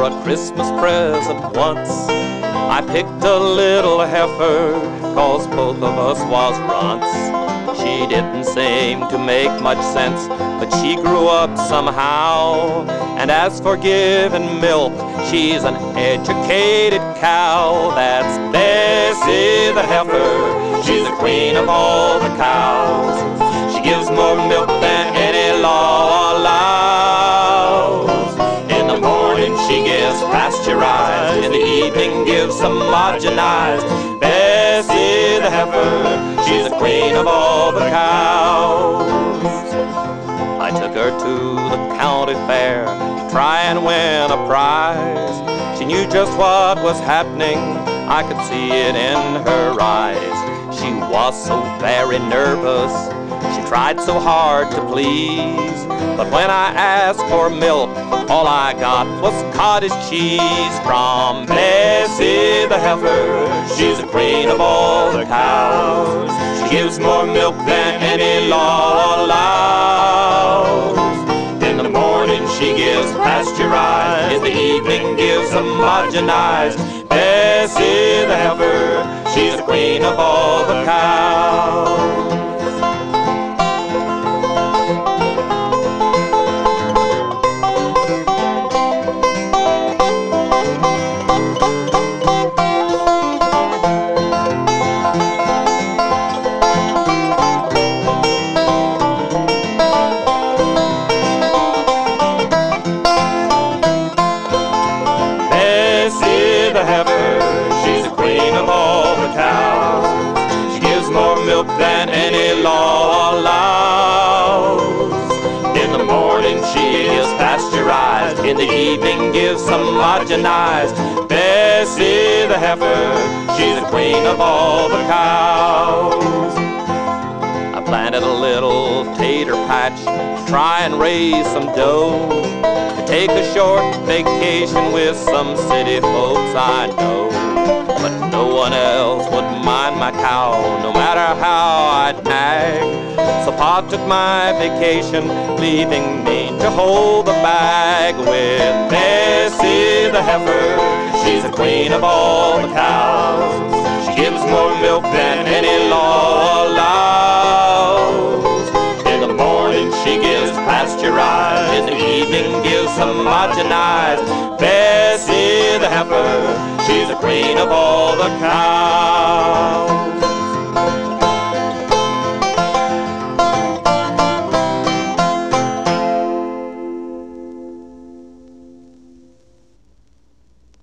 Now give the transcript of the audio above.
for a Christmas present once. I picked a little heifer, 'cause both of us was runts. She didn't seem to make much sense, but she grew up somehow. And as for giving milk, she's an educated cow. That's Bessie the heifer, she's the queen of all the cows. She gives more milk than any law allows. In the morning she gives pasteurized, in the evening gives homogenized. Bessie the heifer, she's the queen of all the cows. I took her to the county fair to try and win a prize. She knew just what was happening, I could see it in her eyes. She was so very nervous, she tried so hard to please. But when I asked for milk, all I got was cottage cheese. From Bessie the heifer, she's the queen of all the cows. She gives more milk than any law allows. In the morning she gives pasteurized, in the evening gives homogenized. Bessie the heifer, she's the queen of all the cows. The heifer, she's the queen of all the cows. She gives more milk than any law allows. In the morning she is pasteurized, in the evening gives homogenized. Bessie the heifer, she's the queen of all the cows. I planted a little tater patch to try and raise some dough, to take a short vacation with some city folks I know. But no one else would mind my cow, no matter how I'd nag. So Pa took my vacation, leaving me to hold the bag. With Bessie the heifer, she's the queen of all the cows. She gives more milk than any law allows. In the morning she gives pasteurized, in the evening gives homogenized. Bessie the heifer, she's the queen of all the cows.